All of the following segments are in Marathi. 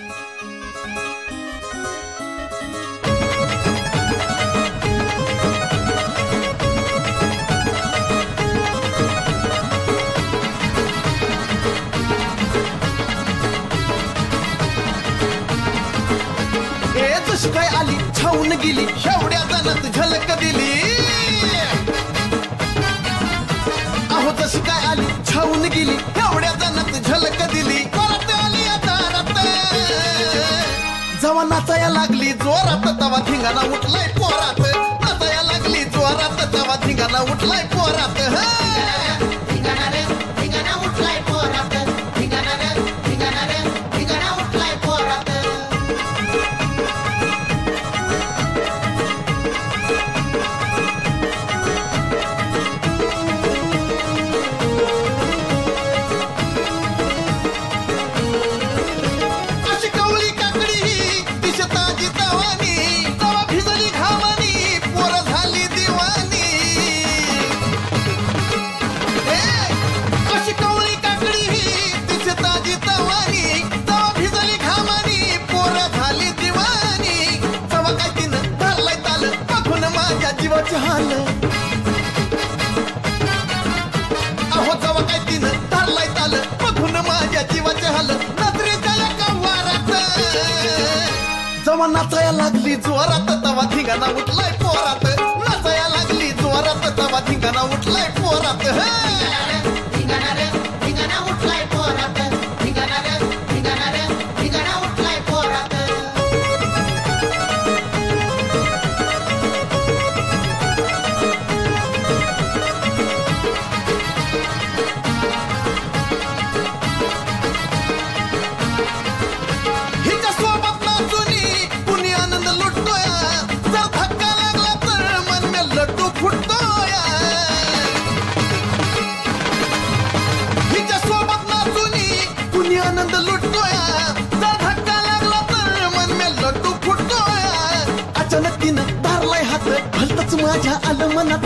जशी काय आली छाऊन गेली एवढ्या जणात झलक दिली अहो जशी काय आली छाऊन गेली एवढ्या जणात झलक दिली परत आली दारात जेव्हा नाचाया लागली जोरात तवा धिंगाणा उठलाय पोरात नाचाया लागली जोरात तवा धिंगाणा उठलाय पोरात धिंगाणा रे धिंगाणा उठलाय पोरात धिंगाणा रे धिंगाणा रे धिंगाणा उठलाय पोरात जीवाचे हाल अहो जवा काय तिनं धरलाय ताल बघून माझ्या जीवाचे हाल नजरेच्या एका वारात जेव्हा नाचाया लागली जोरात तवा धिंगाणा उठलाय पोरात नाचाया लागली जोरात तवा धिंगाणा उठलाय पोरात धिंगाणा रे धिंगाणा उठलाय पोरात धिंगाणा रे धिंगाणा रे धिंगाणा उठलाय पोरात आनंद लुटतोया जर धक्का लागला तर मन में लड्डू फुटतोया अचानक तिनं धरलाय हात भलतच माझ्या आलं मनात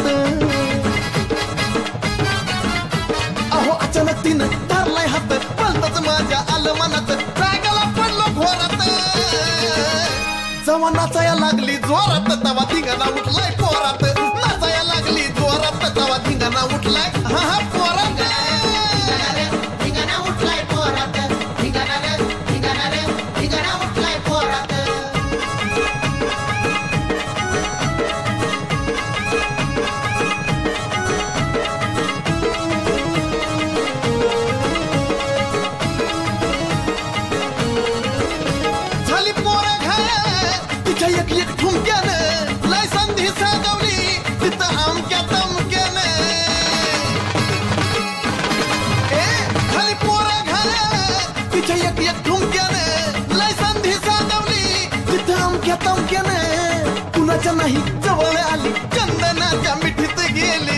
अहो अचानक तिनं धरलाय हात भलतच माझ्या आलं मनात जागाला पडलो घोरात जेव्हा नाचाया लागली जोरात तवा धिंगाणा उठलाय पोरात नाचाया लागली जोरात तवा धिंगाणा उठलाय हा पोरात धिंगाणा उठलाय पोरात धिंगाणा रे धिंगाणा रे धिंगाणा उठलाय पोरात झाली पोरं घाया तिच्या एक एक ठुमक्यानं लय संधी साधवली तिथं आमक्या तमक्यानं झाली पोरं घाया तिच्या एक एक ठुमक्यानं लय संधी साधवली तिथं आमक्या तमक्यानं कुणाच्या नाही जवळ आली चंदनाच्या मिठीत गेली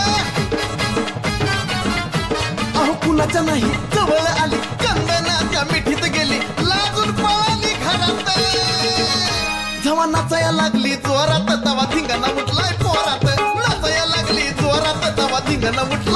अहो कुणाच्या नाही जवळ आली चंदनाच्या मिठीत गेली लाजून पळाली घरात जेव्हा नाचाया लागली जोरात तवा धिंगाणा उठलाय पोरात नाचाया लागली जोरात तवा धिंगाणा उठलाय